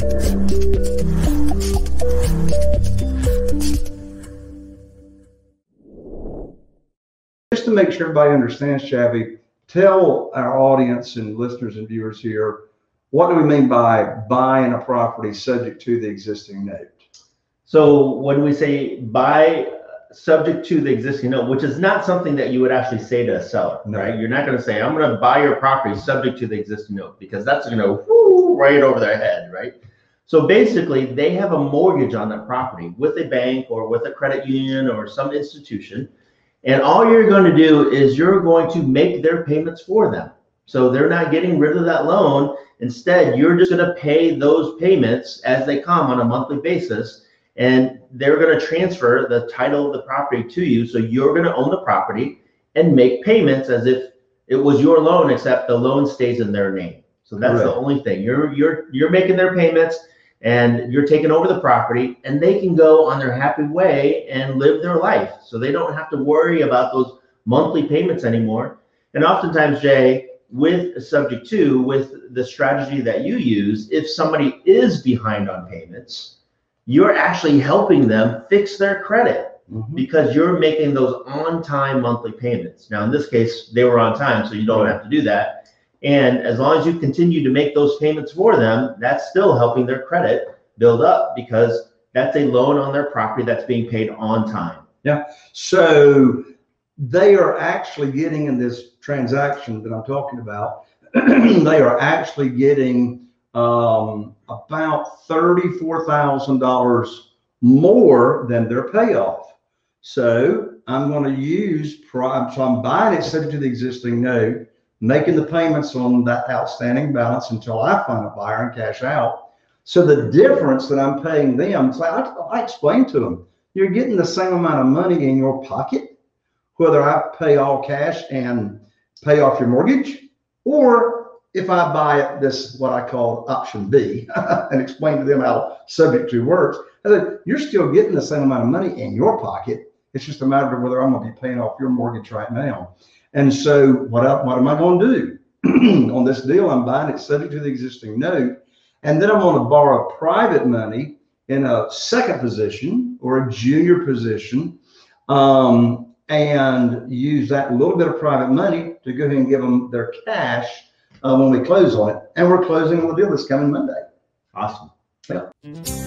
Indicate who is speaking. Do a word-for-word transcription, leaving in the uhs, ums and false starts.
Speaker 1: Just to make sure everybody understands, Shabby, tell our audience and listeners and viewers here, what do we mean by buying a property subject to the existing note?
Speaker 2: So when we say buy subject to the existing note, which is not something that you would actually say to a seller, no. Right? You're not going to say, I'm going to buy your property subject to the existing note, because that's going to go right over their head, right? So basically, they have a mortgage on that property with a bank or with a credit union or some institution. And all you're going to do is you're going to make their payments for them. So they're not getting rid of that loan. Instead, you're just going to pay those payments as they come on a monthly basis. And they're going to transfer the title of the property to you. So you're going to own the property and make payments as if it was your loan, except the loan stays in their name. So that's Correct. The only thing. You're, you're, you're making their payments, and you're taking over the property, and they can go on their happy way and live their life. So they don't have to worry about those monthly payments anymore. And oftentimes, Jay, with subject to, with the strategy that you use, if somebody is behind on payments, you're actually helping them fix their credit mm-hmm. because you're making those on-time monthly payments. Now, in this case, they were on time, so you don't have to do that. And as long as you continue to make those payments for them, that's still helping their credit build up, because that's a loan on their property that's being paid on time.
Speaker 1: Yeah. So they are actually getting, in this transaction that I'm talking about, they are actually getting um, about thirty-four thousand dollars more than their payoff. So I'm going to use, so I'm buying it subject to the existing note, making the payments on that outstanding balance until I find a buyer and cash out. So the difference that I'm paying them, so I, I explained to them, you're getting the same amount of money in your pocket, whether I pay all cash and pay off your mortgage, or if I buy it, this, what I call option B, and explain to them how subject to works. I said, you're still getting the same amount of money in your pocket. It's just a matter of whether I'm going to be paying off your mortgage right now. And so what, I, what am I going to do? On this deal, I'm buying it subject to the existing note, and then I'm going to borrow private money in a second position or a junior position, um, and use that little bit of private money to go ahead and give them their cash uh, when we close on it. And we're closing on the deal this coming Monday.
Speaker 2: Awesome.
Speaker 1: Yeah.